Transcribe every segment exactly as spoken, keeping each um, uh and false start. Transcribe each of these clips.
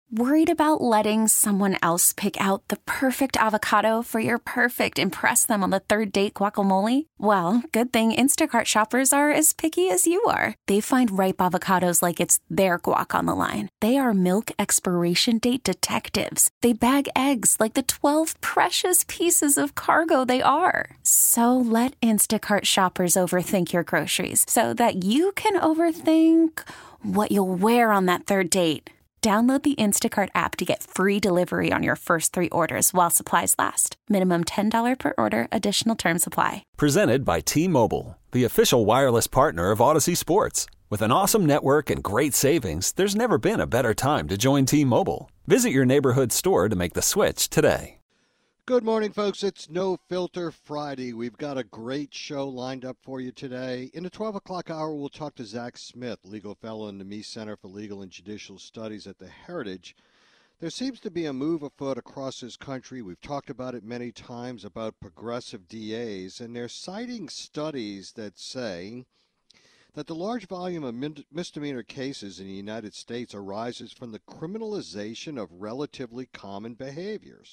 Worried about letting someone else pick out the perfect avocado for your perfect impress them on the third date guacamole? Well, good thing Instacart shoppers are as picky as you are. They find ripe avocados like it's their guac on the line. They are milk expiration date detectives. They bag eggs like the twelve precious pieces of cargo they are. So let Instacart shoppers overthink your groceries so that you can overthink what you'll wear on that third date. Download the Instacart app to get free delivery on your first three orders while supplies last. Minimum ten dollars per order. Additional terms apply. Presented by T-Mobile, the official wireless partner of Odyssey Sports. With an awesome network and great savings, there's never been a better time to join T-Mobile. Visit your neighborhood store to make the switch today. Good morning, folks. It's No Filter Friday. We've got a great show lined up for you today. In the twelve o'clock hour, we'll talk to Zach Smith, legal fellow in the Meese Center for Legal and Judicial Studies at the Heritage. There seems to be a move afoot across this country. We've talked about it many times about progressive D As, and they're citing studies that say that the large volume of misdemeanor cases in the United States arises from the criminalization of relatively common behaviors,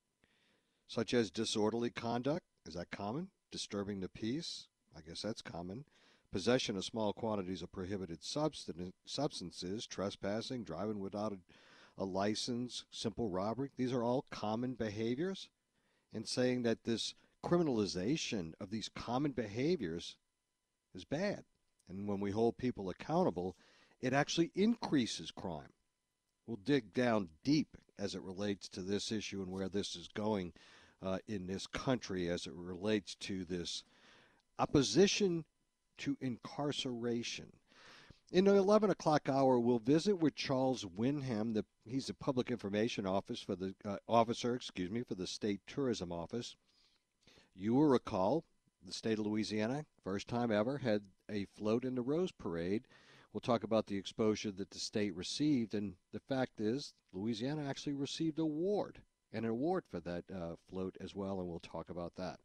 such as disorderly conduct. Is that common? Disturbing the peace? I guess that's common. Possession of small quantities of prohibited substan- substances, trespassing, driving without a, a license, simple robbery. These are all common behaviors. And saying that this criminalization of these common behaviors is bad. And when we hold people accountable, it actually increases crime. We'll dig down deep as it relates to this issue and where this is going uh, in this country as it relates to this opposition to incarceration. In the eleven o'clock hour, we'll visit with Charles Winham. The, he's the public information office for the uh, officer, excuse me, for the State Tourism Office. You will recall the state of Louisiana, first time ever, had a float in the Rose Parade. We'll talk about the exposure that the state received, and the fact is Louisiana actually received an award, an award for that uh, float as well, and we'll talk about that.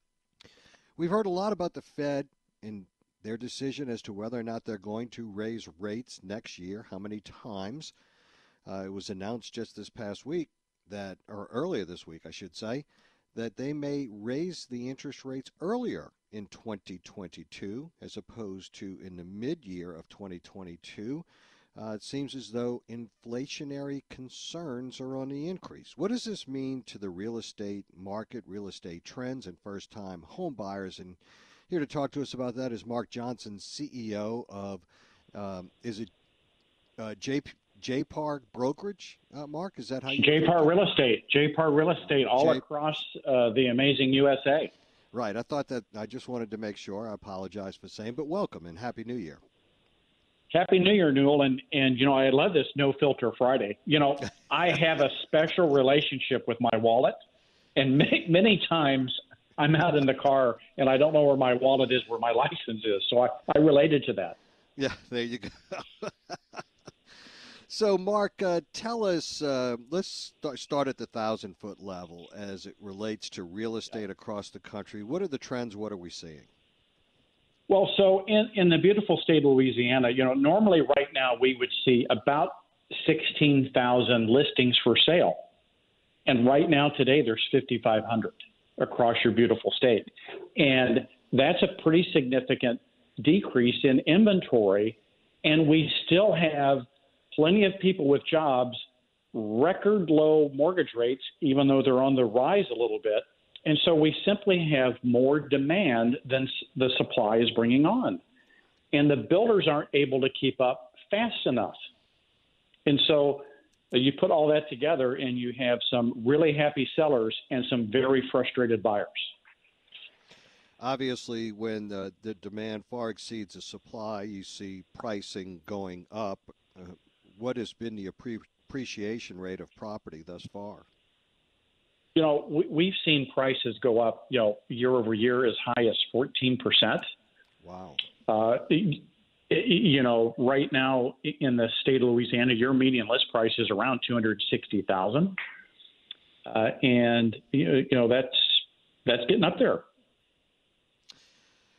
We've heard a lot about the Fed and their decision as to whether or not they're going to raise rates next year, how many times. Uh, it was announced just this past week that, or earlier this week, I should say, that they may raise the interest rates earlier in twenty twenty-two as opposed to in the mid-year of twenty twenty-two. Uh, it seems as though inflationary concerns are on the increase. What does this mean to the real estate market, real estate trends, and first-time home buyers? And here to talk to us about that is Mark Johnson, C E O of, um, is it uh, J P? J-Par Brokerage, uh, Mark? Is that how you J-Par Real Estate. J-Par Real Estate all J- across uh, the amazing U S A. Right. I thought that. I just wanted to make sure. I apologize for saying, but welcome and Happy New Year. Happy New Year, Newell. And, and, you know, I love this No Filter Friday. You know, I have a special relationship with my wallet. And many, many times I'm out in the car and I don't know where my wallet is, where my license is. So I, I related to that. Yeah, there you go. So, Mark, uh, tell us, uh, let's start, start at the thousand-foot level as it relates to real estate across the country. What are the trends? What are we seeing? Well, so in, in the beautiful state of Louisiana, you know, normally right now we would see about sixteen thousand listings for sale. And right now today there's fifty-five hundred across your beautiful state. And that's a pretty significant decrease in inventory. And we still have plenty of people with jobs, record low mortgage rates, even though they're on the rise a little bit. And so we simply have more demand than the supply is bringing on. And the builders aren't able to keep up fast enough. And so you put all that together and you have some really happy sellers and some very frustrated buyers. Obviously, when the, the demand far exceeds the supply, you see pricing going up. Uh, what has been the appre- appreciation rate of property thus far? You know, we, we've seen prices go up, you know, year over year as high as fourteen percent. Wow. Uh, you know, right now in the state of Louisiana, your median list price is around two hundred sixty thousand dollars. Uh, and, you know, that's that's getting up there.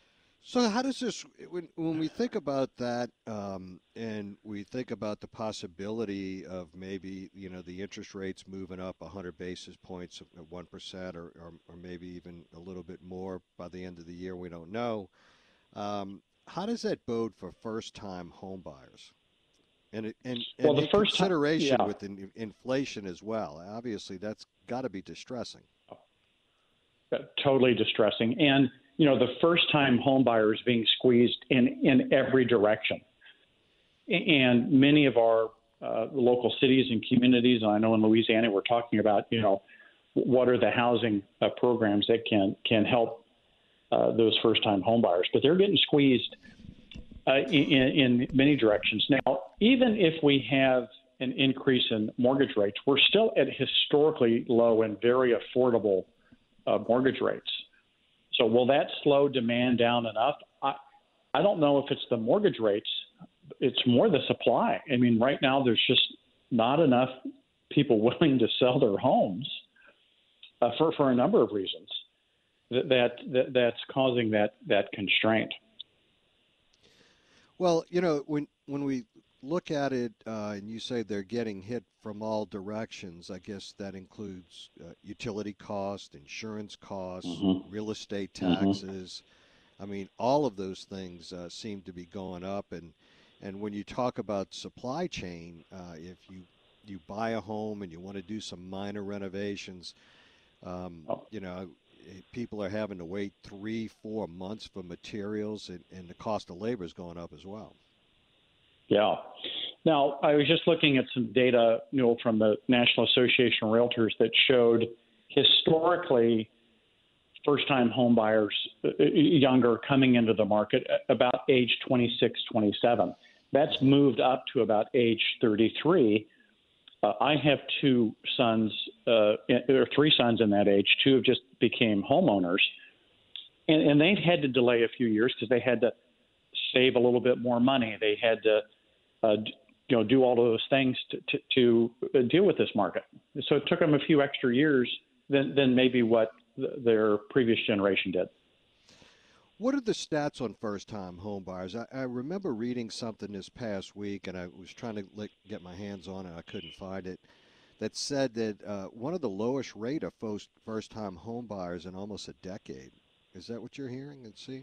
So how does this, when, when we think about that um, and we think about the possibility of maybe, you know, the interest rates moving up one hundred basis points at one percent or, or, or maybe even a little bit more by the end of the year, we don't know. Um, how does that bode for first-time home buyers? And, and, and well, the in first consideration time, yeah. with in, inflation as well. Obviously, that's got to be distressing. Totally distressing. And, you know, the first-time home buyers being squeezed in, in every direction. And many of our uh, local cities and communities, and I know in Louisiana we're talking about, you know, what are the housing uh, programs that can, can help uh, those first-time home buyers. But they're getting squeezed uh, in, in many directions. Now, even if we have an increase in mortgage rates, we're still at historically low and very affordable uh, mortgage rates. So will that slow demand down enough? I, I don't know if it's the mortgage rates. It's more the supply. I mean, right now there's just not enough people willing to sell their homes uh, for, for a number of reasons that, that, that that's causing that, that constraint. Well, you know, when when we look at it uh, and you say they're getting hit from all directions, I guess that includes uh, utility costs, insurance costs, mm-hmm. real estate taxes. Mm-hmm. I mean, all of those things uh, seem to be going up. And, and when you talk about supply chain, uh, if you, you buy a home and you want to do some minor renovations, um, oh. you know, people are having to wait three, four months for materials, and, and the cost of labor is going up as well. Yeah. Now, I was just looking at some data, you know, from the National Association of Realtors that showed historically first-time home buyers, uh, younger, coming into the market about age twenty-six, twenty-seven. That's moved up to about age thirty-three. Uh, I have two sons, uh, or three sons in that age. Two have just became homeowners, and, and they've had to delay a few years because they had to save a little bit more money. They had to, uh, you know, do all of those things to, to, to deal with this market. So it took them a few extra years than, than maybe what th- their previous generation did. What are the stats on first-time home buyers? I, I remember reading something this past week, and I was trying to like, get my hands on it. I couldn't find it. That said that uh, one of the lowest rate of first, first-time home buyers in almost a decade. Is that what you're hearing and seeing?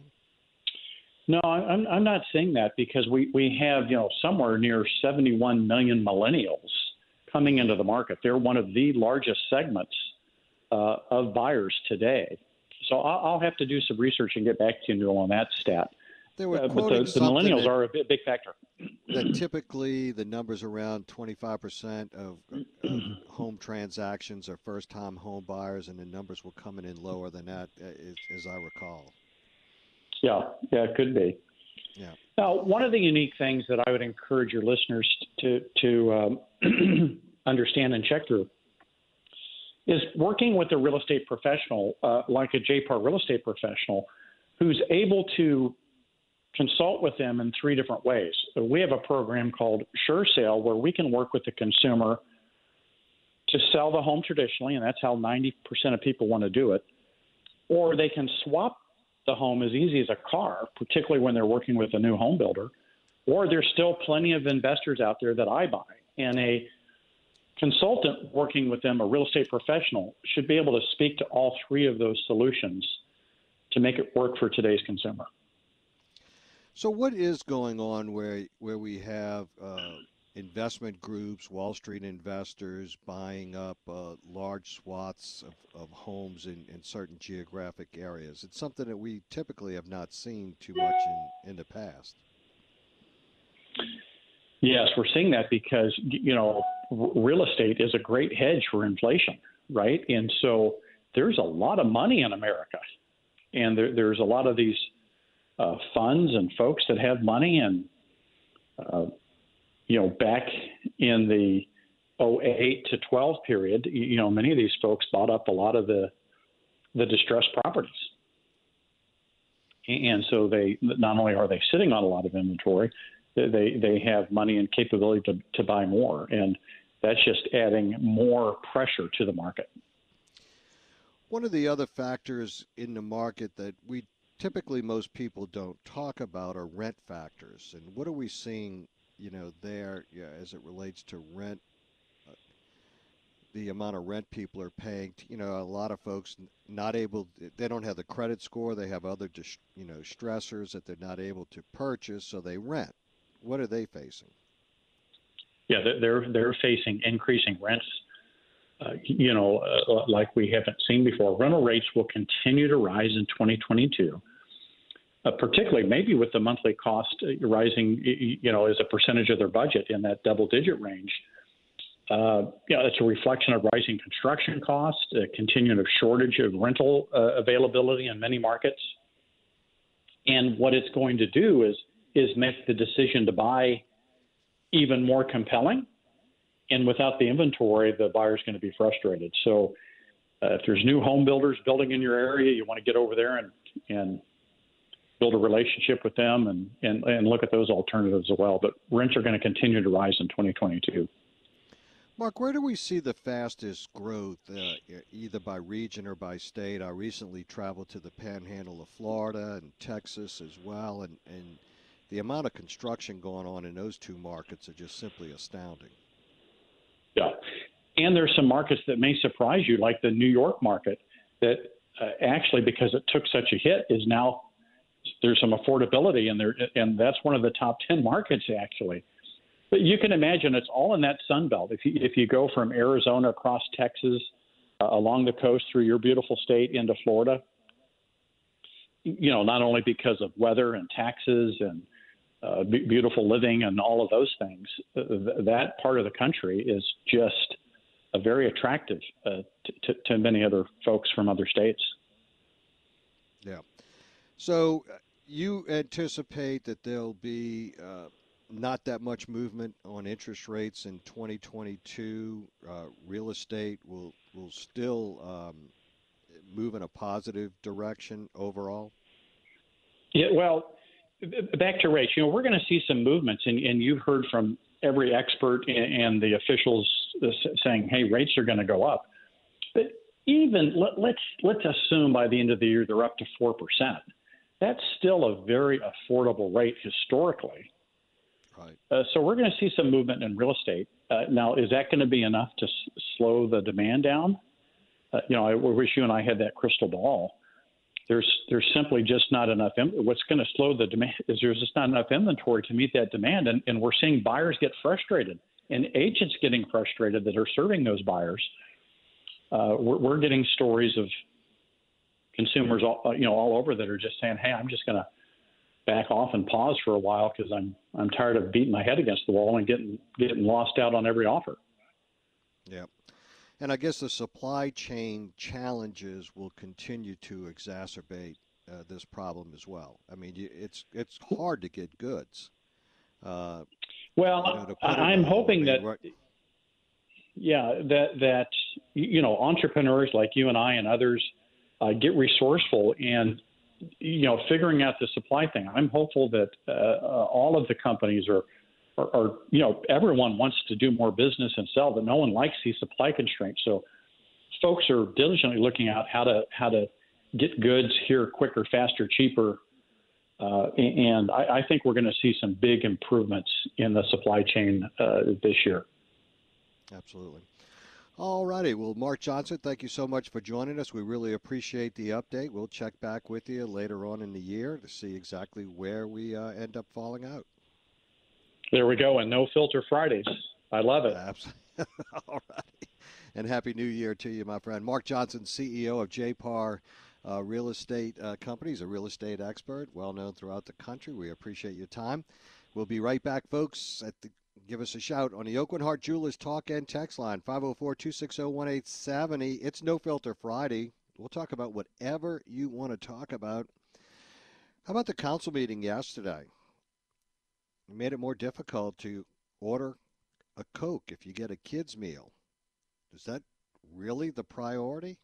No, I'm, I'm not saying that because we, we have, you know, somewhere near seventy-one million millennials coming into the market. They're one of the largest segments uh, of buyers today. So I'll have to do some research and get back to you, Newell, on that stat. They were uh, but quoting the, the millennials that, are a big, big factor. That typically the numbers around twenty-five percent of, of home transactions are first-time home buyers, and the numbers were coming in lower than that, as, as I recall. Yeah, yeah, it could be. Yeah. Now, one of the unique things that I would encourage your listeners to to um, understand and check through is working with a real estate professional, uh, like a J P A R real estate professional, who's able to consult with them in three different ways. So we have a program called Sure Sale where we can work with the consumer to sell the home traditionally, and that's how ninety percent of people want to do it, or they can swap the home as easy as a car, particularly when they're working with a new home builder, or there's still plenty of investors out there that I buy, and a consultant working with them, a real estate professional, should be able to speak to all three of those solutions to make it work for today's consumer. So what is going on where where we have uh, investment groups, Wall Street investors buying up uh, large swaths of, of homes in, in certain geographic areas? It's something that we typically have not seen too much in, in the past. Yes, we're seeing that because, you know, real estate is a great hedge for inflation, right? And so there's a lot of money in America, and there, there's a lot of these uh, funds and folks that have money. And, uh, you know, back in the oh eight to twelve period, you know, many of these folks bought up a lot of the the distressed properties. And so they not only are they sitting on a lot of inventory, they they have money and capability to, to buy more. And that's just adding more pressure to the market. One of the other factors in the market that we typically most people don't talk about are rent factors. And what are we seeing, you know, there yeah, as it relates to rent, uh, the amount of rent people are paying? You know, a lot of folks not able, they don't have the credit score. They have other, dis- you know, stressors that they're not able to purchase, so they rent. What are they facing? Yeah, they're they're facing increasing rents, uh, you know, uh, like we haven't seen before. Rental rates will continue to rise in twenty twenty-two, uh, particularly maybe with the monthly cost rising, you know, as a percentage of their budget in that double-digit range. Uh, yeah, it's a reflection of rising construction costs, a continuing of shortage of rental uh, availability in many markets. And what it's going to do is is make the decision to buy even more compelling. And without the inventory, the buyer's going to be frustrated. So uh, if there's new home builders building in your area, you want to get over there and, and build a relationship with them and, and, and look at those alternatives as well. But rents are going to continue to rise in twenty twenty-two. Mark, where do we see the fastest growth, uh, either by region or by state? I recently traveled to the panhandle of Florida and Texas as well, and, and the amount of construction going on in those two markets are just simply astounding. Yeah, and there's some markets that may surprise you, like the New York market, that uh, actually, because it took such a hit, is now there's some affordability in there, and that's one of the top ten markets actually. But you can imagine it's all in that Sun Belt. If you if you go from Arizona across Texas, uh, along the coast through your beautiful state into Florida, you know, not only because of weather and taxes and uh, b- beautiful living and all of those things, uh, th- that part of the country is just uh, very attractive uh, t- t- to many other folks from other states. Yeah. So uh, you anticipate that there'll be uh, not that much movement on interest rates in twenty twenty-two. Uh, real estate will will still um, move in a positive direction overall? Yeah, well, back to rates. You know, we're going to see some movements, and, and you've heard from every expert and, and the officials saying, "Hey, rates are going to go up." But even let, let's let's assume by the end of the year they're up to four percent. That's still a very affordable rate historically. Right. Uh, so we're going to see some movement in real estate. Uh, now, is that going to be enough to s- slow the demand down? Uh, you know, I wish you and I had that crystal ball. There's there's simply just not enough. Im- What's going to slow the demand is there's just not enough inventory to meet that demand, and, and we're seeing buyers get frustrated and agents getting frustrated that are serving those buyers. Uh, we're, we're getting stories of consumers, all, you know, all over that are just saying, "Hey, I'm just going to back off and pause for a while because I'm I'm tired of beating my head against the wall and getting getting lost out on every offer." Yeah. And I guess the supply chain challenges will continue to exacerbate uh, this problem as well. I mean, it's it's hard to get goods. Uh, well, you know, to put I'm hoping I mean, that, right... yeah, that that you know, entrepreneurs like you and I and others uh, get resourceful and you know, figuring out the supply thing. I'm hopeful that uh, uh, all of the companies are. Or, or, you know, everyone wants to do more business and sell, but no one likes these supply constraints. So folks are diligently looking at how to how to get goods here quicker, faster, cheaper. Uh, and I, I think we're going to see some big improvements in the supply chain uh, this year. Absolutely. All righty. Well, Mark Johnson, thank you so much for joining us. We really appreciate the update. We'll check back with you later on in the year to see exactly where we uh, end up falling out. There we go, and no filter Fridays. I love it. Absolutely. All right. And Happy New Year to you, my friend. Mark Johnson, C E O of J P A R uh, Real Estate uh, Company. He's a real estate expert, well known throughout the country. We appreciate your time. We'll be right back, folks. At the, give us a shout on the Aucoin Hart Jewelers Talk and Text line, five oh four, two six oh, one eight seven oh. It's No Filter Friday. We'll talk about whatever you want to talk about. How about the council meeting yesterday? It made it more difficult to order a Coke if you get a kid's meal. Is that really the priority?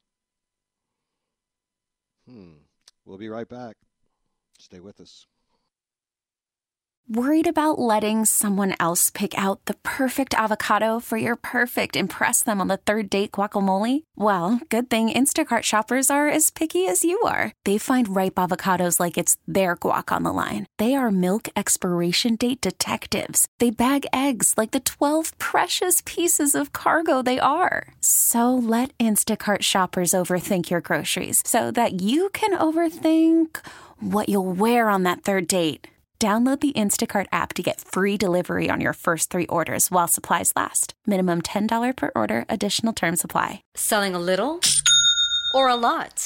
Hmm. We'll be right back. Stay with us. Worried about letting someone else pick out the perfect avocado for your perfect impress them on the third date guacamole? Well, good thing Instacart shoppers are as picky as you are. They find ripe avocados like it's their guac on the line. They are milk expiration date detectives. They bag eggs like the twelve precious pieces of cargo they are. So let Instacart shoppers overthink your groceries so that you can overthink what you'll wear on that third date. Download the Instacart app to get free delivery on your first three orders while supplies last. Minimum ten dollars per order. Additional terms apply. Selling a little or a lot?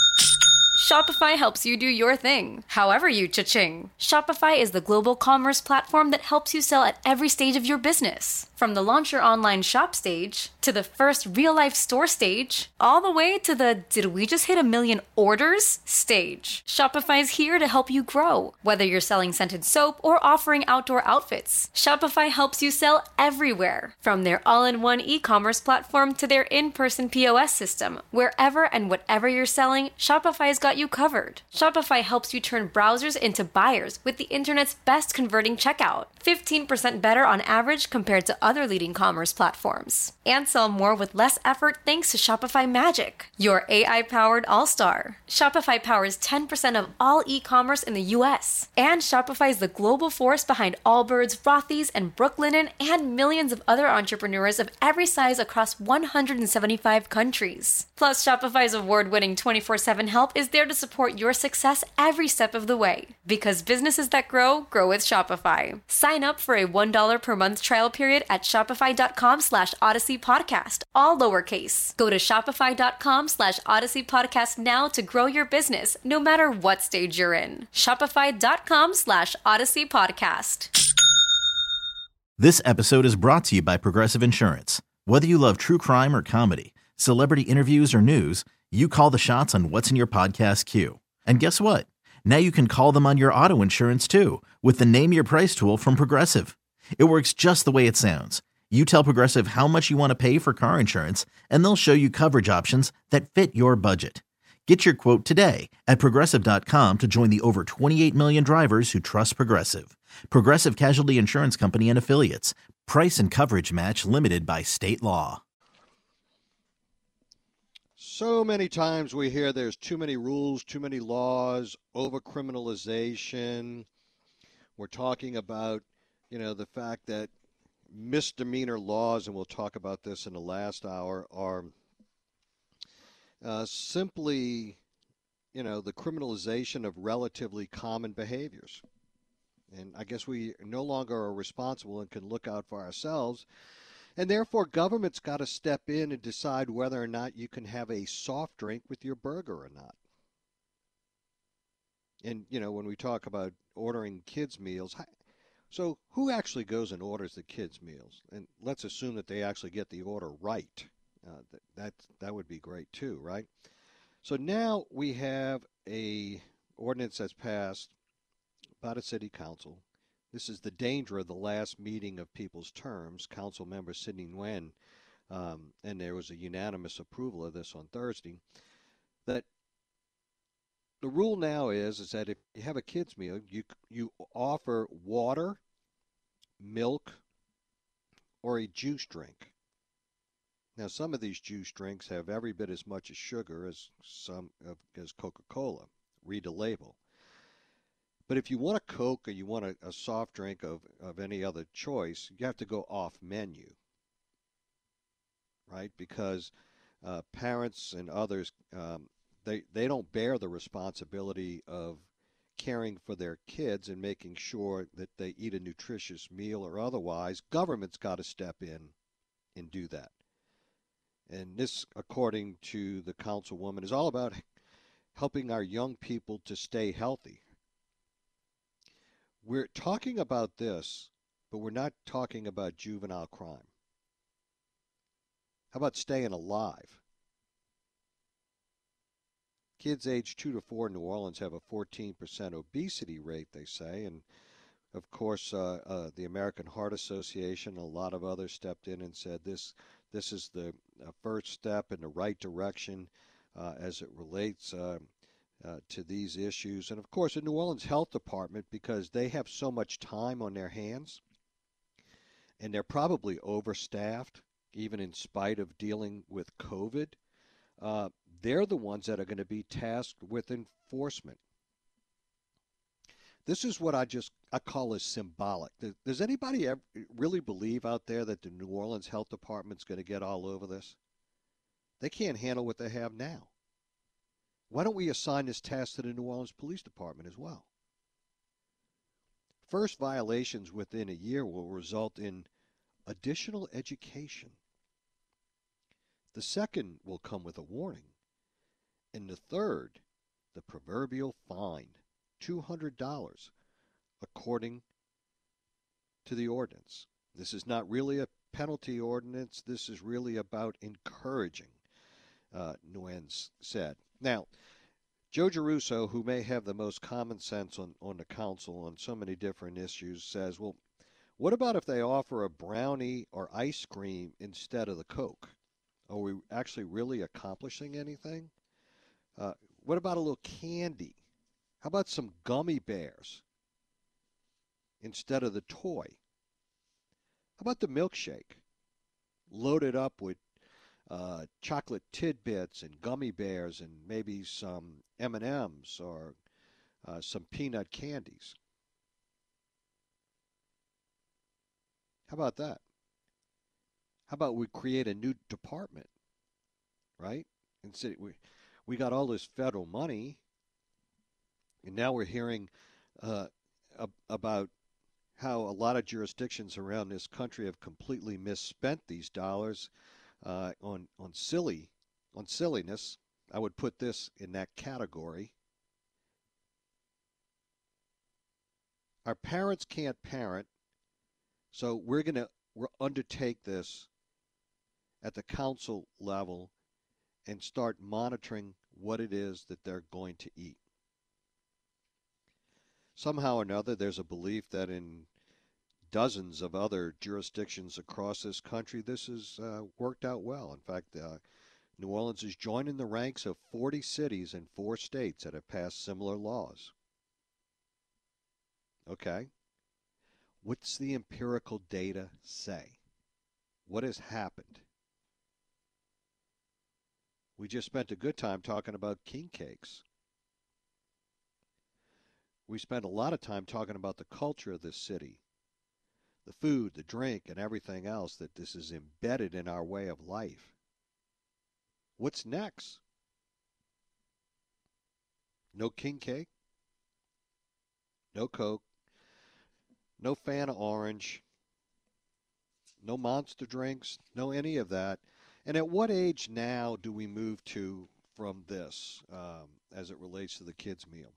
Shopify helps you do your thing, however you cha-ching. Shopify is the global commerce platform that helps you sell at every stage of your business. From the launch your online shop stage, to the first real-life store stage, all the way to the did we just hit a million orders stage. Shopify's here to help you grow. Whether you're selling scented soap or offering outdoor outfits, Shopify helps you sell everywhere. From their all-in-one e-commerce platform to their in-person P O S system, wherever and whatever you're selling, Shopify's got you covered. Shopify helps you turn browsers into buyers with the internet's best converting checkout, fifteen percent better on average compared to other leading commerce platforms. And sell more with less effort thanks to Shopify Magic, your A I-powered all-star. Shopify powers ten percent of all e-commerce in the U S. And Shopify is the global force behind Allbirds, Rothy's, and Brooklinen, and millions of other entrepreneurs of every size across one hundred seventy-five countries. Plus, Shopify's award-winning twenty-four seven help is there to support your success every step of the way. Because businesses that grow, grow with Shopify. Sign up for a one dollar per month trial period at shopify.com slash Odyssey Podcast, all lowercase. Go to shopify.com slash Odyssey Podcast now to grow your business, no matter what stage you're in. Shopify.com slash Odyssey Podcast. This episode is brought to you by Progressive Insurance. Whether you love true crime or comedy, celebrity interviews or news, you call the shots on what's in your podcast queue. And guess what? Now you can call them on your auto insurance too with the Name Your Price tool from Progressive. It works just the way it sounds. You tell Progressive how much you want to pay for car insurance, and they'll show you coverage options that fit your budget. Get your quote today at Progressive dot com to join the over twenty-eight million drivers who trust Progressive. Progressive Casualty Insurance Company and Affiliates. Price and coverage match limited by state law. So many times we hear there's too many rules, too many laws, overcriminalization. We're talking about, you know, the fact that misdemeanor laws, and we'll talk about this in the last hour, are uh, simply, you know, the criminalization of relatively common behaviors. And I guess we no longer are responsible and can look out for ourselves. And therefore, government's got to step in and decide whether or not you can have a soft drink with your burger or not. And, you know, when we talk about ordering kids' meals, so who actually goes and orders the kids' meals? And let's assume that they actually get the order right. Uh, that, that that would be great too, right? So now we have a ordinance that's passed by the city council. This is the danger of the last meeting of people's terms. Council member Sidney Nguyen, um, and there was a unanimous approval of this on Thursday, that the rule now is, is that if you have a kid's meal, you you offer water, milk, or a juice drink. Now, some of these juice drinks have every bit as much as sugar as some of, as Coca-Cola. Read the label. But if you want a Coke or you want a, a soft drink of, of any other choice, you have to go off menu, right? Because uh, parents and others, um, they, they don't bear the responsibility of caring for their kids and making sure that they eat a nutritious meal or otherwise. Government's got to step in and do that. And this, according to the councilwoman, is all about helping our young people to stay healthy. We're talking about this, but we're not talking about juvenile crime. How about staying alive? Kids aged two to four in New Orleans have a fourteen percent obesity rate, they say. And, of course, uh, uh, the American Heart Association and a lot of others stepped in and said this this is the uh, first step in the right direction uh, as it relates uh, uh, to these issues. And, of course, the New Orleans Health Department, because they have so much time on their hands, and they're probably overstaffed, even in spite of dealing with COVID, uh, they're the ones that are going to be tasked with enforcement. This is what I just I call as symbolic. Does anybody ever really believe out there that the New Orleans Health Department's going to get all over this? They can't handle what they have now. Why don't we assign this task to the New Orleans Police Department as well? First violations within a year will result in additional education. The second will come with a warning. And the third, the proverbial fine, two hundred dollars, according to the ordinance. This is not really a penalty ordinance. This is really about encouraging, uh, Nguyen's said. Now, Joe Giarrusso, who may have the most common sense on, on the council on so many different issues, says, well, what about if they offer a brownie or ice cream instead of the Coke? Are we actually really accomplishing anything? Uh, what about a little candy? How about some gummy bears instead of the toy? How about the milkshake loaded up with uh, chocolate tidbits and gummy bears and maybe some M and M's or uh, some peanut candies? How about that? How about we create a new department, right? And say we we got all this federal money, and now we're hearing uh, ab- about how a lot of jurisdictions around this country have completely misspent these dollars uh, on on silly on silliness. I would put this in that category. Our parents can't parent, so we're going to undertake this at the council level and start monitoring what it is that they're going to eat. Somehow or another, there's a belief that in dozens of other jurisdictions across this country, this has uh, worked out well. In fact, uh, New Orleans is joining the ranks of forty cities in four states that have passed similar laws. Okay. What's the empirical data say? What has happened? We just spent a good time talking about king cakes. We spent a lot of time talking about the culture of this city, the food, the drink, and everything else that this is embedded in our way of life. What's next? No king cake? No Coke? No Fanta Orange? No Monster drinks? No any of that? And at what age now do we move to from this um, as it relates to the kids' meal?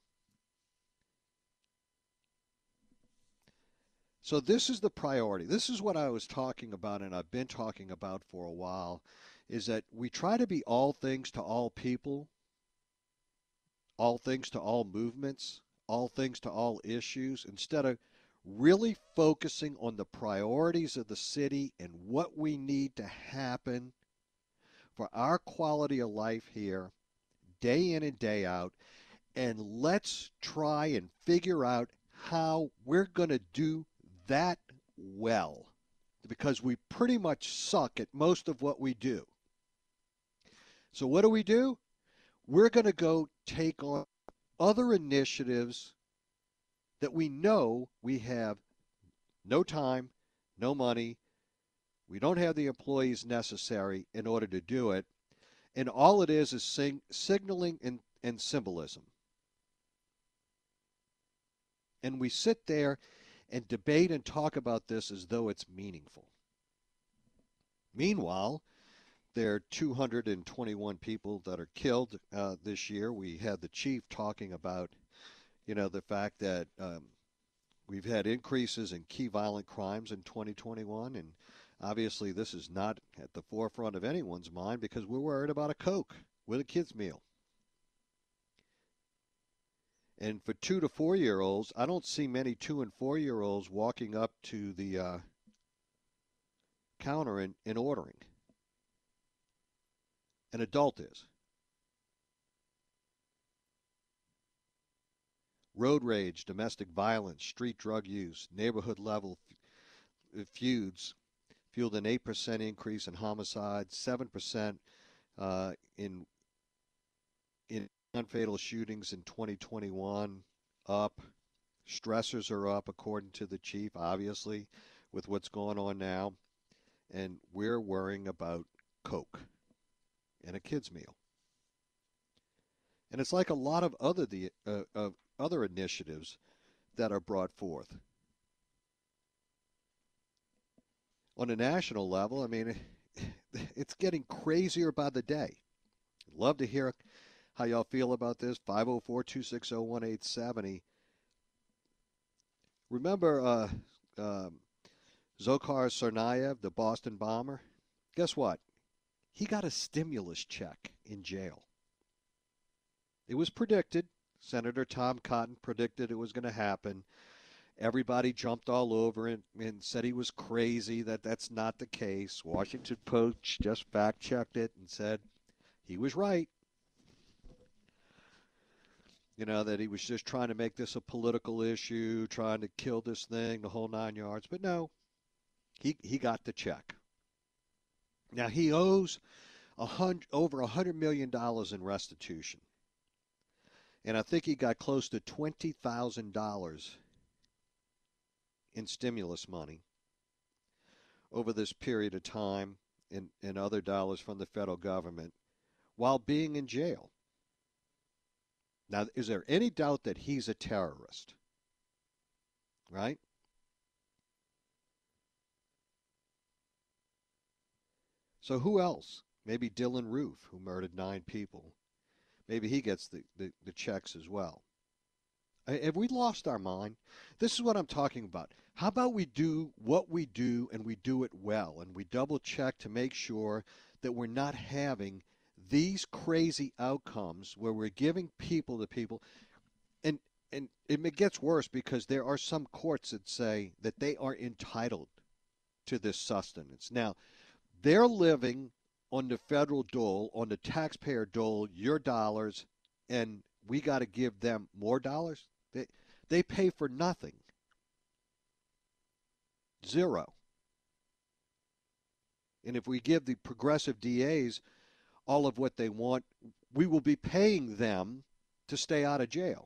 So this is the priority. This is what I was talking about, and I've been talking about for a while, is that we try to be all things to all people, all things to all movements, all things to all issues, instead of really focusing on the priorities of the city and what we need to happen for our quality of life here, day in and day out, and let's try and figure out how we're going to do that well, because we pretty much suck at most of what we do. So what do we do? We're going to go take on other initiatives that we know we have no time, no money, we don't have the employees necessary in order to do it, and all it is is sing, signaling and, and symbolism. And we sit there and debate and talk about this as though it's meaningful. Meanwhile, there are two hundred twenty-one people that are killed uh, this year. We had the chief talking about, you know, the fact that um, we've had increases in key violent crimes in twenty twenty-one, and obviously this is not at the forefront of anyone's mind because we're worried about a Coke with a kid's meal. And for two to four-year-olds, I don't see many two- and four-year-olds walking up to the uh, counter and, and ordering. An adult is. road rage, domestic violence, street drug use, neighborhood-level f- feuds fueled an eight percent increase in homicides, seven percent uh, in in non-fatal shootings in twenty twenty-one, up. Stressors are up, according to the chief, obviously, with what's going on now. And we're worrying about Coke and a kid's meal. And it's like a lot of other the uh, uh, other initiatives that are brought forth. On a national level, I mean, it's getting crazier by the day. Love to hear how y'all feel about this. five oh four, two six oh, one eight seven oh. Remember uh, um, Dzhokhar Tsarnaev, the Boston bomber? Guess what? He got a stimulus check in jail. It was predicted. Senator Tom Cotton predicted it was going to happen. Everybody jumped all over it and said he was crazy, that that's not the case. Washington Post just fact-checked it and said he was right. You know, that he was just trying to make this a political issue, trying to kill this thing, the whole nine yards. But no, he he got the check. Now, he owes a hundred, over one hundred million dollars in restitution. And I think he got close to twenty thousand dollars in stimulus money over this period of time, and, and other dollars from the federal government while being in jail. Now, is there any doubt that he's a terrorist? Right? So who else? Maybe Dylan Roof, who murdered nine people. Maybe he gets the, the, the checks as well. Have we lost our mind? This is what I'm talking about. How about we do what we do and we do it well, and we double check to make sure that we're not having these crazy outcomes where we're giving people to people. And, and it gets worse because there are some courts that say that they are entitled to this sustenance. Now, they're living on the federal dole, on the taxpayer dole, your dollars, and we got to give them more dollars? They, they pay for nothing. Zero. And if we give the progressive D As all of what they want, we will be paying them to stay out of jail.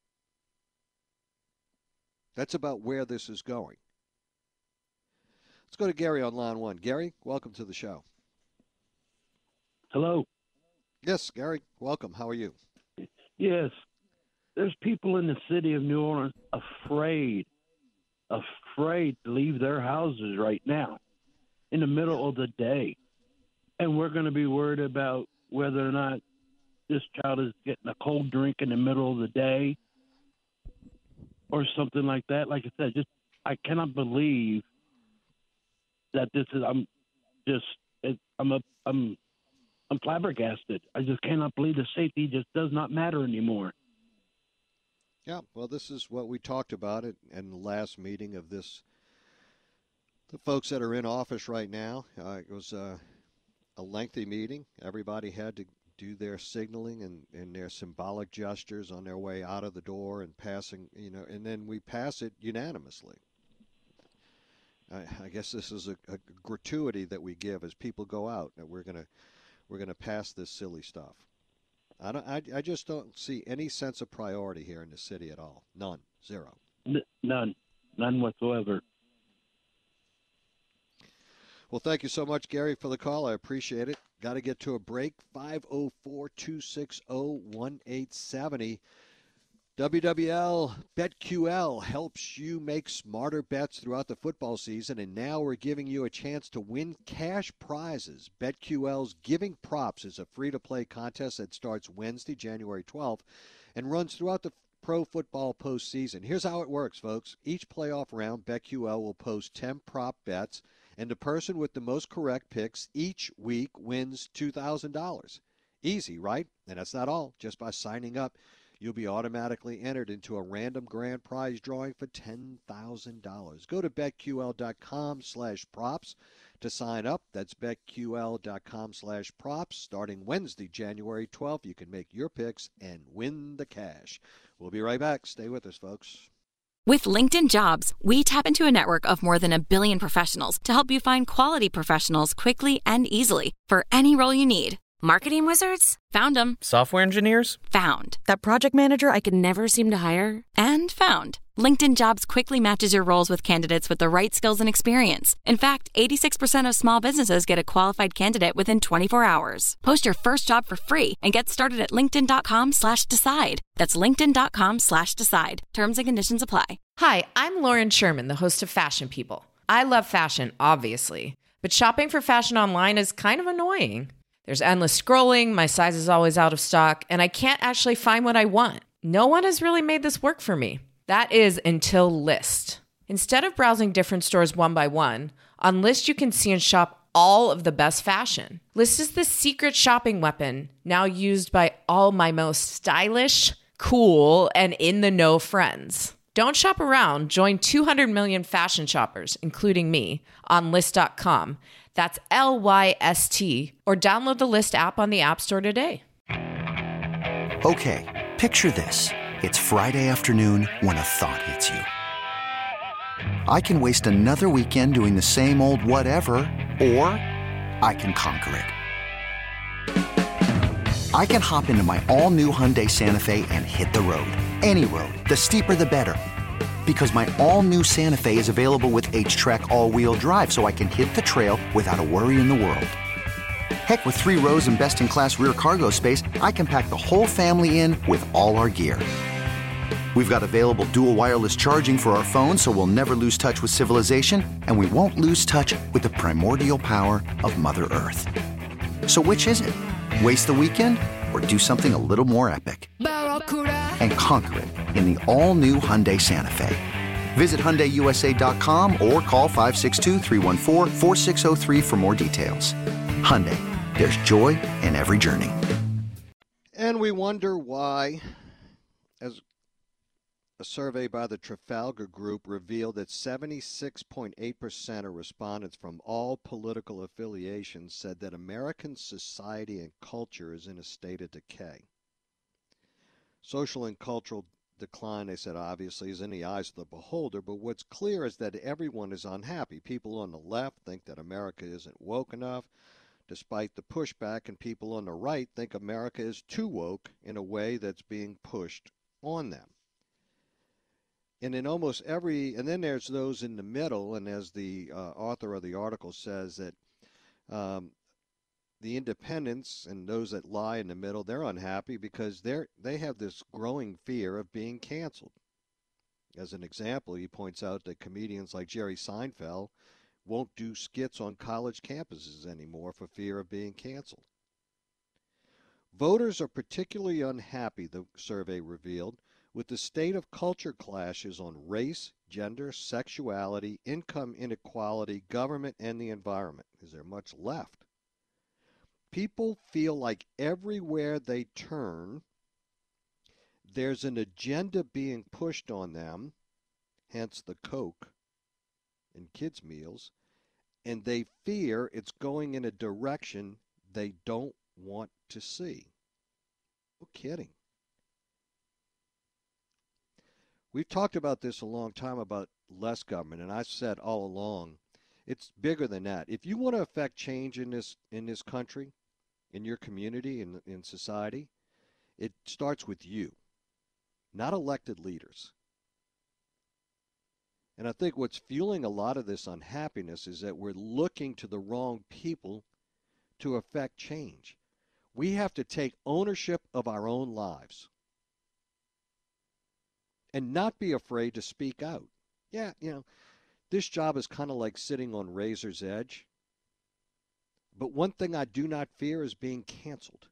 That's about where this is going. Let's go to Gary on line one. Gary, welcome to the show. Hello. Yes, Gary, welcome. How are you? Yes. There's people in the city of New Orleans afraid, afraid to leave their houses right now in the middle of the day. And we're going to be worried about whether or not this child is getting a cold drink in the middle of the day or something like that. Like I said, just I cannot believe that this is. I'm just. It, I'm a. I'm. I'm flabbergasted. I just cannot believe the safety just does not matter anymore. Yeah, well, this is what we talked about it in the last meeting of this. The folks that are in office right now. Uh, it was uh, a lengthy meeting. Everybody had to do their signaling and, and their symbolic gestures on their way out of the door and passing, you know, and then we pass it unanimously. I, I guess this is a, a gratuity that we give as people go out, that we're gonna we're gonna pass this silly stuff. I don't. I, I just don't see any sense of priority here in the city at all. None. Zero. N- none. None whatsoever. Well, thank you so much, Gary, for the call. I appreciate it. Got to get to a break. five oh four, two six oh, one eight seven oh. W W L BetQL helps you make smarter bets throughout the football season, and now we're giving you a chance to win cash prizes. BetQL's Giving Props is a free-to-play contest that starts Wednesday, January twelfth, and runs throughout the pro football postseason. Here's how it works, folks. Each playoff round, BetQL will post ten prop bets, and the person with the most correct picks each week wins two thousand dollars. Easy, right? And that's not all. Just by signing up, you'll be automatically entered into a random grand prize drawing for ten thousand dollars. Go to betql.com slash props To sign up, that's betql.com slash props. Starting Wednesday, January twelfth, you can make your picks and win the cash. We'll be right back. Stay with us, folks. With LinkedIn Jobs, we tap into a network of more than a billion professionals to help you find quality professionals quickly and easily for any role you need. Marketing wizards? Found them. Software engineers? Found. That project manager I could never seem to hire? And found. LinkedIn Jobs quickly matches your roles with candidates with the right skills and experience. In fact, eighty-six percent of small businesses get a qualified candidate within twenty-four hours. Post your first job for free and get started at linkedin.com slash decide. That's linkedin.com slash decide. Terms and conditions apply. Hi, I'm Lauren Sherman, the host of Fashion People. I love fashion, obviously, but shopping for fashion online is kind of annoying. There's endless scrolling, my size is always out of stock, and I can't actually find what I want. No one has really made this work for me. That is until Lyst. Instead of browsing different stores one by one, on Lyst you can see and shop all of the best fashion. Lyst is the secret shopping weapon now used by all my most stylish, cool, and in-the-know friends. Don't shop around. Join two hundred million fashion shoppers, including me, on Lyst dot com. That's L Y S T, or download the Lyst app on the App Store today. Okay, picture this. It's Friday afternoon when a thought hits you. I can waste another weekend doing the same old whatever, or I can conquer it. I can hop into my all-new Hyundai Santa Fe and hit the road. Any road. The steeper, the better. Because my all-new Santa Fe is available with H-Track all-wheel drive, so I can hit the trail without a worry in the world. Heck, with three rows and best-in-class rear cargo space, I can pack the whole family in with all our gear. We've got available dual wireless charging for our phones, so we'll never lose touch with civilization, and we won't lose touch with the primordial power of Mother Earth. So which is it? Waste the weekend or do something a little more epic? And conquer it in the all-new Hyundai Santa Fe. Visit Hyundai U S A dot com or call five six two, three one four, four six zero three for more details. Hyundai, there's joy in every journey. And we wonder why, as a survey by the Trafalgar Group revealed that seventy-six point eight percent of respondents from all political affiliations said that American society and culture is in a state of decay. Social and cultural decline, they said, obviously, is in the eyes of the beholder, but what's clear is that everyone is unhappy. People on the left think that America isn't woke enough, despite the pushback, and people on the right think America is too woke in a way that's being pushed on them. And in almost every, and then there's those in the middle, and as the uh, author of the article says, that um, the independents and those that lie in the middle, they're unhappy because they're they have this growing fear of being canceled. As an example, he points out that comedians like Jerry Seinfeld won't do skits on college campuses anymore for fear of being canceled. Voters are particularly unhappy, the survey revealed, with the state of culture clashes on race, gender, sexuality, income inequality, government, and the environment. Is there much left? People feel like everywhere they turn, there's an agenda being pushed on them, hence the Coke and kids' meals, and they fear it's going in a direction they don't want to see. No kidding. We've talked about this a long time about less government, and I've said all along, it's bigger than that. If you want to affect change in this in this country, in your community, in in society, it starts with you, not elected leaders. And I think what's fueling a lot of this unhappiness is that we're looking to the wrong people to affect change. We have to take ownership of our own lives and not be afraid to speak out. Yeah, you know, this job is kind of like sitting on razor's edge. But one thing I do not fear is being canceled.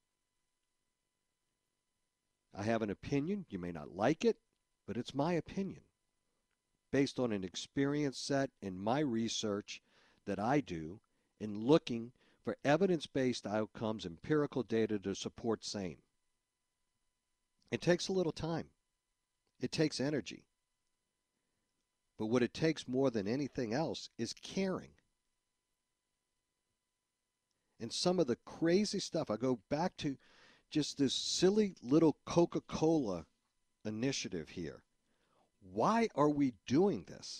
I have an opinion. You may not like it, but it's my opinion, based on an experience set in my research that I do in looking for evidence-based outcomes, empirical data to support same. It takes a little time. It takes energy. But what it takes more than anything else is caring. and some of the crazy stuff. I go back to just this silly little Coca-Cola initiative here. Why are we doing this?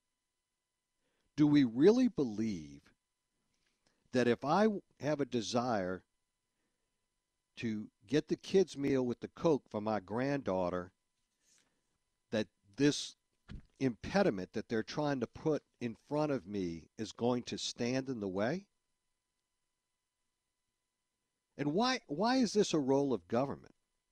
Do we really believe that if I have a desire to get the kids' meal with the Coke for my granddaughter, that this impediment that they're trying to put in front of me is going to stand in the way? And why why is this a role of government?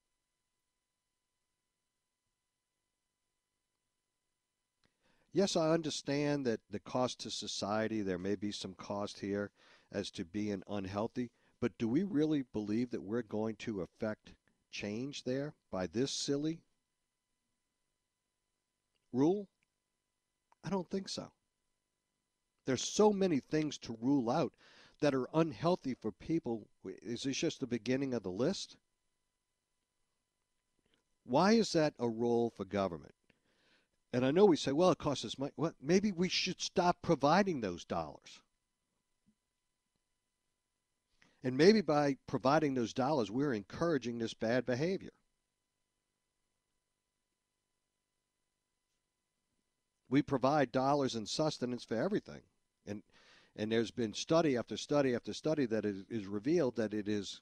Yes, I understand that the cost to society, there may be some cost here as to being unhealthy, but do we really believe that we're going to affect change there by this silly rule? I don't think so. There's so many things to rule out that are unhealthy for people. Is this just the beginning of the list? Why is that a role for government? And I know we say, well, it costs us money. Well, maybe we should stop providing those dollars. And maybe by providing those dollars, we're encouraging this bad behavior. We provide dollars and sustenance for everything. And and there's been study after study after study that is, is revealed that it is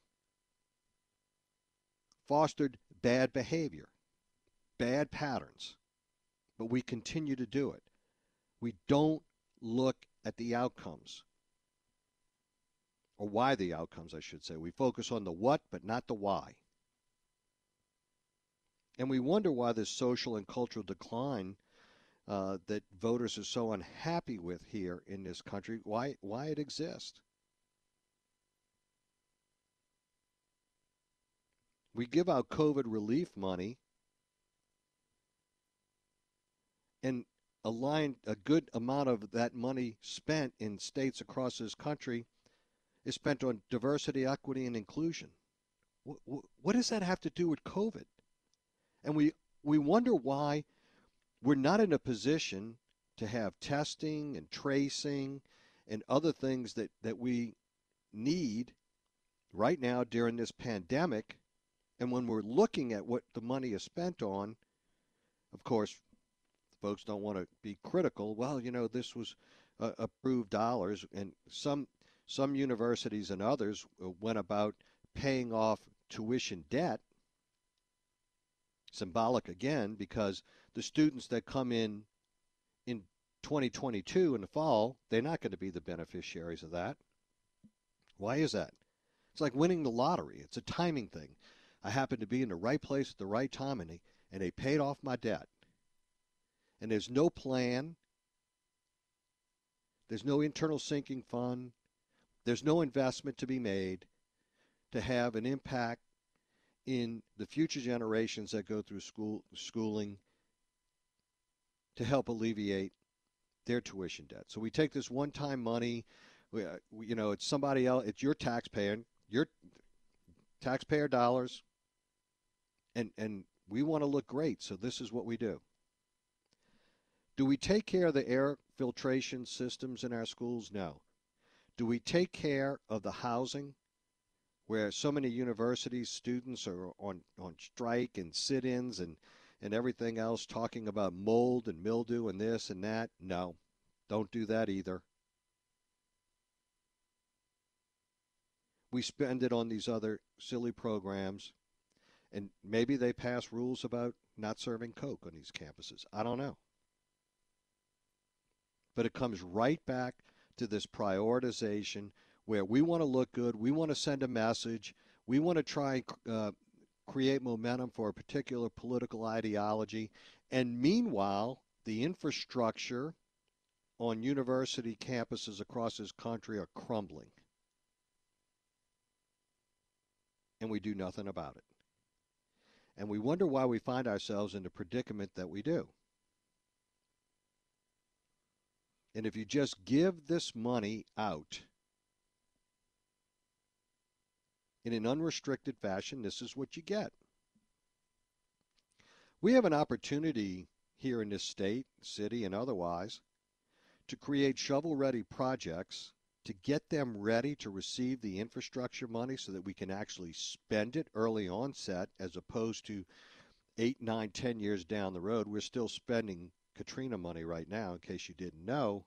fostered bad behavior, bad patterns. But we continue to do it. We don't look at the outcomes, or why the outcomes, I should say. We focus on the what, but not the why. And we wonder why this social and cultural decline uh, that voters are so unhappy with here in this country, why, why it exists. We give out COVID relief money, and a line, a good amount of that money spent in states across this country is spent on diversity, equity, and inclusion. What, what does that have to do with COVID? And we, we wonder why we're not in a position to have testing and tracing and other things that, that we need right now during this pandemic. And when we're looking at what the money is spent on, of course, folks don't want to be critical. Well, you know, this was uh, approved dollars, and some some universities and others went about paying off tuition debt. Symbolic again, because the students that come in in twenty twenty-two in the fall, they're not going to be the beneficiaries of that. Why is that? It's like winning the lottery. It's a timing thing. I happened to be in the right place at the right time, and they, and they paid off my debt. And there's no plan. There's no internal sinking fund. There's no investment to be made to have an impact in the future generations that go through school schooling to help alleviate their tuition debt. So we take this one-time money, we, uh, we, you know, it's somebody else, it's your taxpayer, your taxpayer dollars, and and we want to look great, so this is what we do. Do we take care of the air filtration systems in our schools? No. Do we take care of the housing, where so many university students are on, on strike and sit-ins and, and everything else, talking about mold and mildew and this and that? No, don't do that either. We spend it on these other silly programs, and maybe they pass rules about not serving Coke on these campuses. I don't know. But it comes right back to this prioritization where we want to look good, we want to send a message, we want to try and uh, create momentum for a particular political ideology, and meanwhile, the infrastructure on university campuses across this country are crumbling. And we do nothing about it. And we wonder why we find ourselves in the predicament that we do. And if you just give this money out in an unrestricted fashion, this is what you get. We have an opportunity here in this state, city, and otherwise to create shovel-ready projects to get them ready to receive the infrastructure money so that we can actually spend it early onset as opposed to eight, nine, ten years down the road. We're still spending Katrina money right now, in case you didn't know,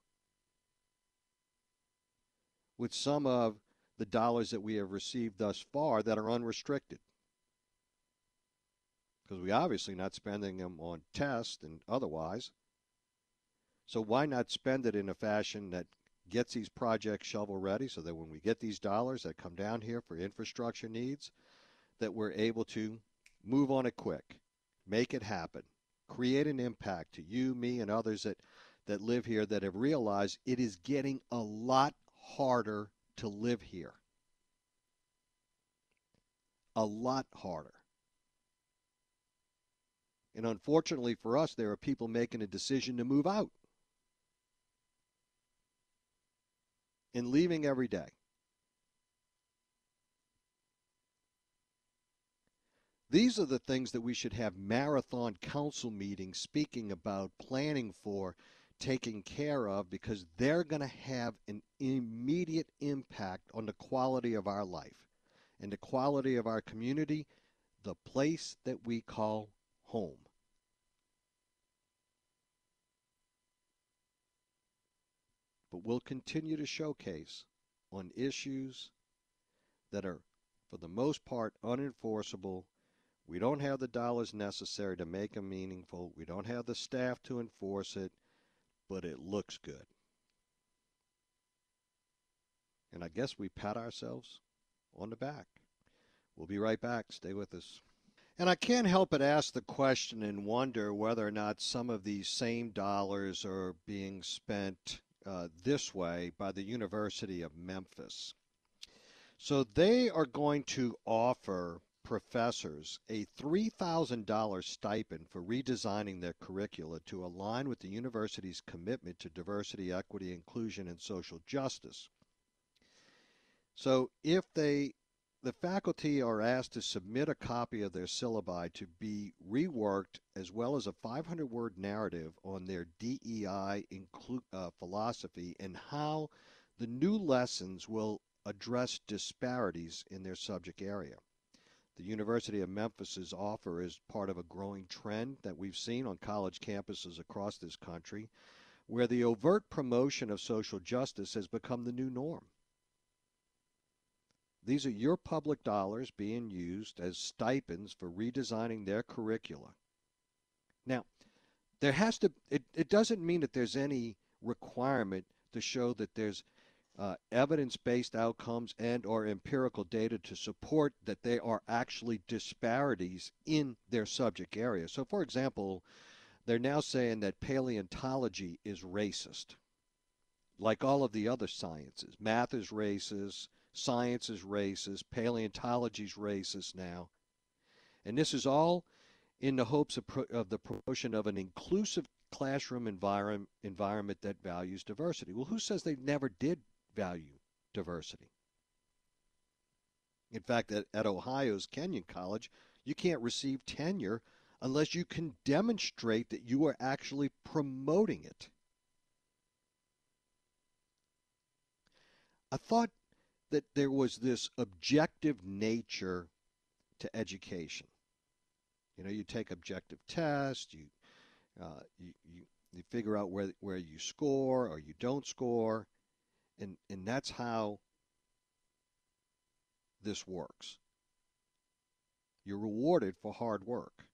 with some of the dollars that we have received thus far that are unrestricted. Because we obviously not spending them on tests and otherwise. So why not spend it in a fashion that gets these projects shovel ready so that when we get these dollars that come down here for infrastructure needs, that we're able to move on it quick, make it happen, create an impact to you, me, and others that, that live here that have realized it is getting a lot harder to live here. A lot harder. And unfortunately for us, there are people making a decision to move out and leaving every day. These are the things that we should have marathon council meetings speaking about, planning for, taking care of, because they're going to have an immediate impact on the quality of our life and the quality of our community, the place that we call home. But we'll continue to showcase on issues that are, for the most part, unenforceable. We don't have the dollars necessary to make them meaningful. We don't have the staff to enforce it, but it looks good. And I guess we pat ourselves on the back. We'll be right back. Stay with us. And I can't help but ask the question and wonder whether or not some of these same dollars are being spent uh, this way by the University of Memphis. So they are going to offer professors a three thousand dollars stipend for redesigning their curricula to align with the university's commitment to diversity, equity, inclusion, and social justice. So if they The faculty are asked to submit a copy of their syllabi to be reworked, as well as a five hundred word narrative on their D E I inclu- uh, philosophy and how the new lessons will address disparities in their subject area. The University of Memphis's offer is part of a growing trend that we've seen on college campuses across this country, where the overt promotion of social justice has become the new norm. These are your public dollars being used as stipends for redesigning their curricula. Now, there has to, it, it doesn't mean that there's any requirement to show that there's uh, evidence-based outcomes and or empirical data to support that there are actually disparities in their subject area. So, for example, they're now saying that paleontology is racist, like all of the other sciences. Math is racist. Science is racist, paleontology is racist now. And this is all in the hopes of, pro- of the promotion of an inclusive classroom environment, environment that values diversity. Well, who says they never did value diversity? In fact, at, at Ohio's Kenyon College, you can't receive tenure unless you can demonstrate that you are actually promoting it. I thought that there was this objective nature to education. You know, you take objective tests, you uh, you, you you figure out where where you score or you don't score, and and that's how this works. You're rewarded for hard work.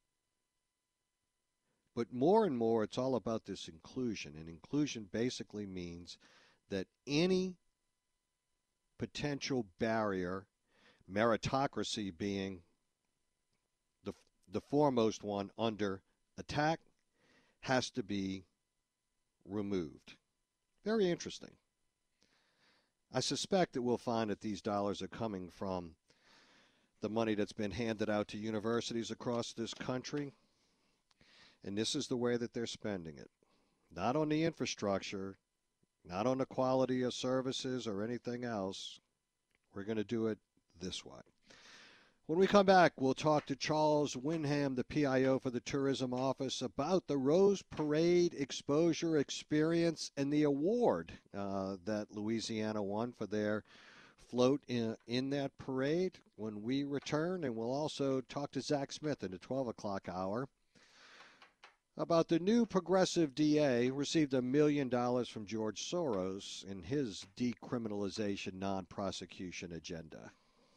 But more and more, it's all about this inclusion, and inclusion basically means that any potential barrier, meritocracy being the the foremost one under attack, has to be removed. Very interesting. I suspect that we'll find that these dollars are coming from the money that's been handed out to universities across this country, and this is the way that they're spending it. Not on the infrastructure, not on the quality of services or anything else. We're going to do it this way. When we come back, we'll talk to Charles Winham, the P I O for the Tourism Office, about the Rose Parade exposure experience and the award uh, that Louisiana won for their float in, in that parade when we return. And we'll also talk to Zach Smith in the twelve o'clock hour about the new progressive D A who received a million dollars from George Soros in his decriminalization non-prosecution agenda.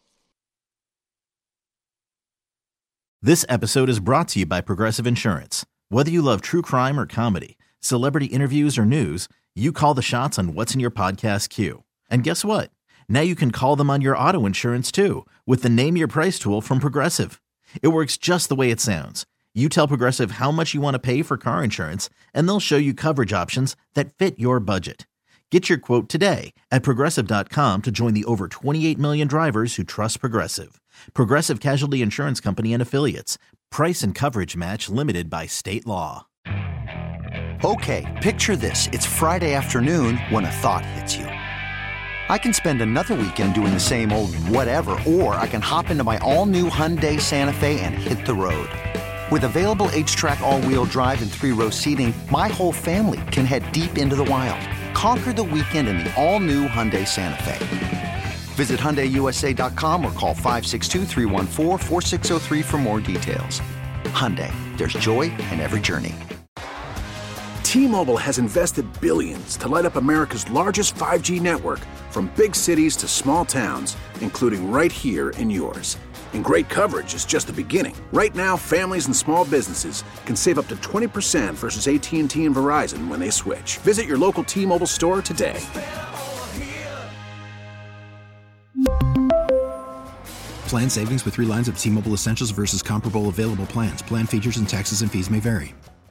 This episode is brought to you by Progressive Insurance. Whether you love true crime or comedy, celebrity interviews or news, you call the shots on what's in your podcast queue. And guess what? Now you can call them on your auto insurance too with the Name Your Price tool from Progressive. It works just the way it sounds. You tell Progressive how much you want to pay for car insurance, and they'll show you coverage options that fit your budget. Get your quote today at Progressive dot com to join the over twenty-eight million drivers who trust Progressive. Progressive Casualty Insurance Company and Affiliates. Price and coverage match limited by state law. Okay, picture this. It's Friday afternoon when a thought hits you. I can spend another weekend doing the same old whatever, or I can hop into my all-new Hyundai Santa Fe and hit the road. With available H-Track all-wheel drive and three-row seating, my whole family can head deep into the wild. Conquer the weekend in the all-new Hyundai Santa Fe. Visit Hyundai U S A dot com or call five six two, three one four, four six zero three for more details. Hyundai, there's joy in every journey. T-Mobile has invested billions to light up America's largest five G network, from big cities to small towns, including right here in yours. And great coverage is just the beginning. Right now, families and small businesses can save up to twenty percent versus A T and T and Verizon when they switch. Visit your local T-Mobile store today. Plan savings with three lines of T-Mobile Essentials versus comparable available plans. Plan features and taxes and fees may vary.